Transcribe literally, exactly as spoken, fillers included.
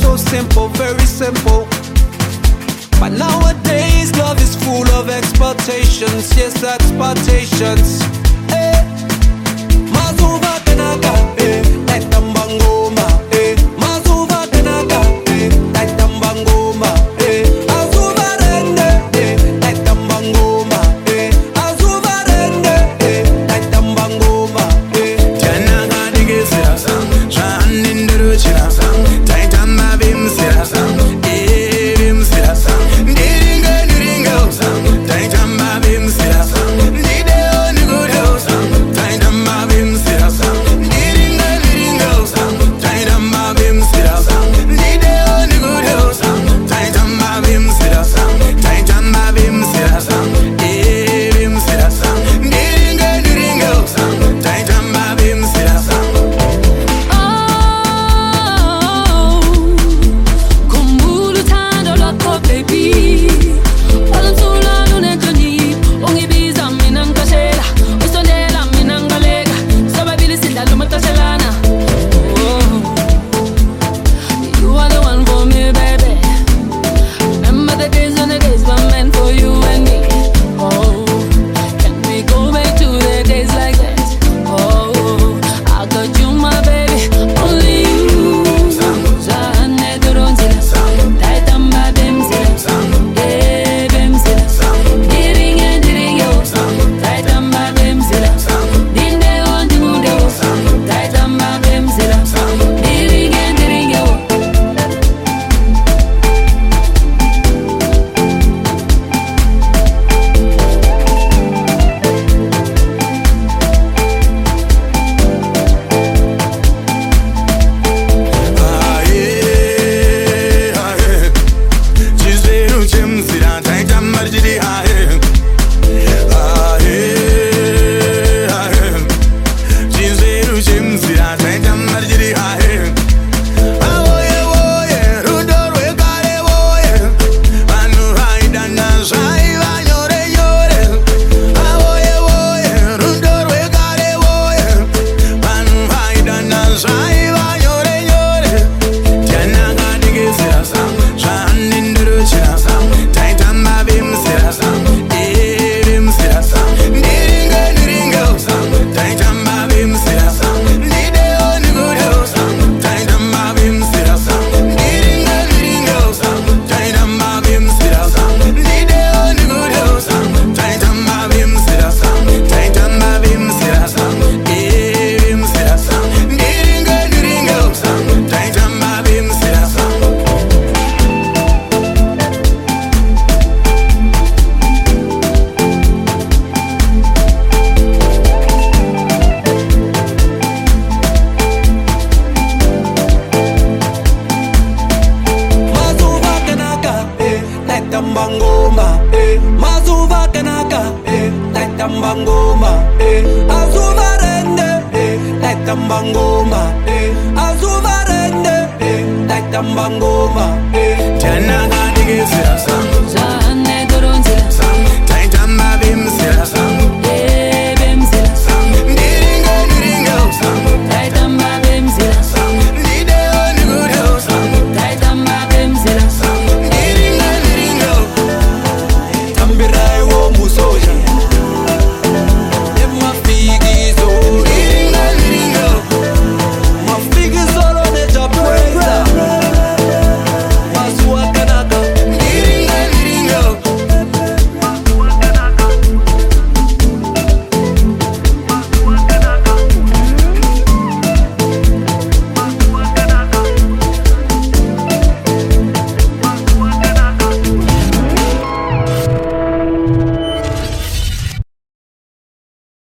so simple, very simple. But nowadays love is full of expectations. Yes, expectations. Eh. Mazuva tenaga, eh. Like tambangoma, eh. Mazuva tenaga, eh. Like tambangoma, eh. Azuva rende, eh. Like tambangoma, eh. Azuva rende, eh. Like tambangoma, eh. Tenaga digisira, shaninderu chira, taitama bimsira, eh bimsira, diringa diringa, taitama bimsira, dideo nigudo, taitama bimsira, diringa diringa, taitama bimsira, dideo nigudo, taitama bimsira, taitama bimsira, eh bimsira, diringa diringa, taitama bimsira. Tambangoma, eh. Mazuva tenaga, eh. Like tambangoma, eh. Azuva rende, eh. Like tambangoma, eh. Azuva rende, eh. Like tambangoma.